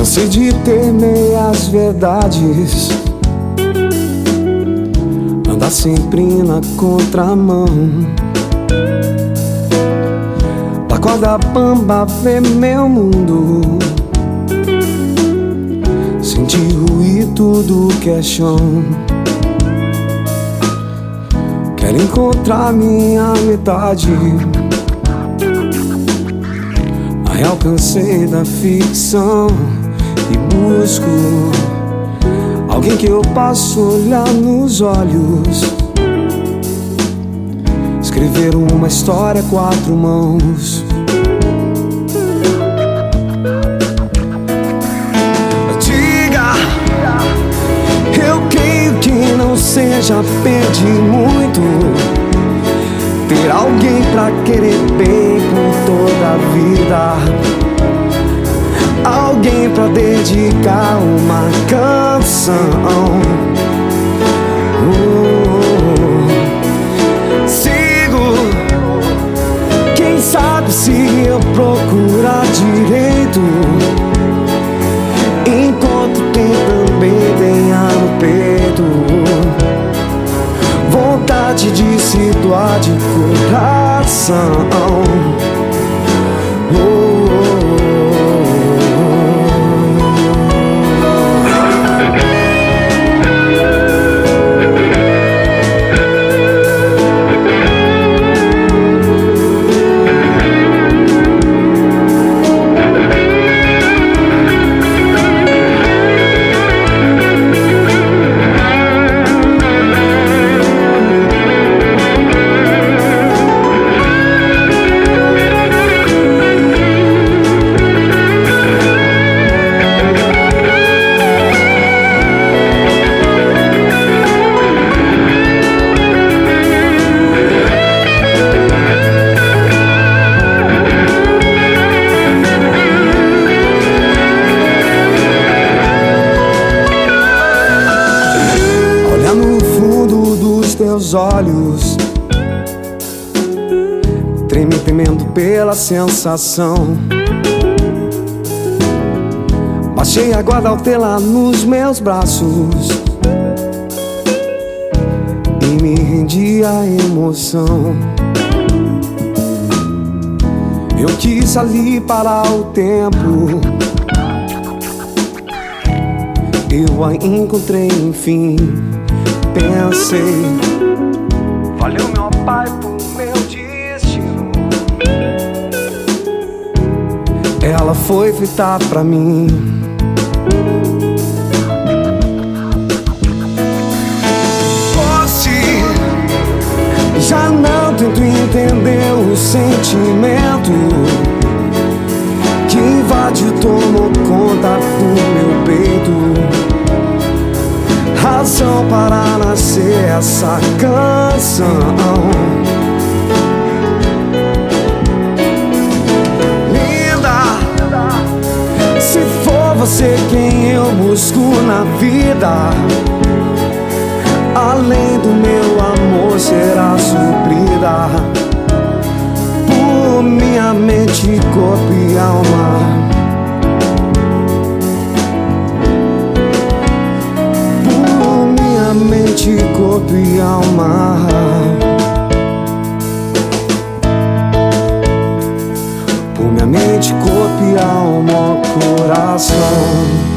cansei de ter meias verdades, andar sempre na contramão. Da corda bamba ver meu mundo, sentir ruir tudo que é chão. Quero encontrar minha metade, aí alcancei da ficção e busco alguém que eu possa olhar nos olhos, escrever uma história a 4 mãos. Diga, eu creio que não seja pedir muito, ter alguém pra querer bem por toda a vida, alguém pra dedicar uma canção. Sigo, quem sabe se eu procurar direito, encontro quem também tenha no peito vontade de se doar de coração. Teus olhos treme temendo pela sensação. Baixei a guarda ao tê-la nos meus braços e me rendi à emoção. Eu quis ali parar o tempo, eu a encontrei enfim. Pensei, valeu meu pai por meu destino. Ela foi fritar pra mim. Fosse, já não tento entender o sentimento que invade e tomou conta do meu peito, razão para nascer essa canção. Linda, se for você quem eu busco na vida, além do meu amor será suprida por minha mente, corpo e alma. Mente, corpo e alma, por minha mente, corpo e alma, coração.